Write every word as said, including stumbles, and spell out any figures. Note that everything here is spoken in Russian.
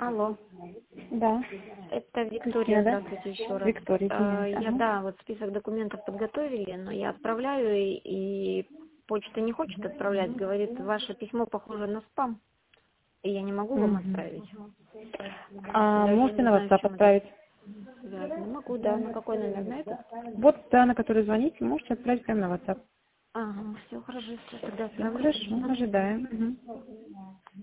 Алло. Да. Это Виктория, Кристина, да? здравствуйте еще раз. Виктория, А, извините. Я, Ага. да, вот список документов подготовили, но я отправляю, и, и почта не хочет отправлять, говорит, ваше письмо похоже на спам, и я не могу вам Мгм. отправить. А Даже можете не на знаю, с WhatsApp чем это отправить? связано. Могу, да, на какой номер, на этот? Вот, да, на который звоните, можете отправить прямо на WhatsApp. Ага, все хорошо, всё, тогда Все отправлю. хорошо, Спасибо. ожидаем. Мгм.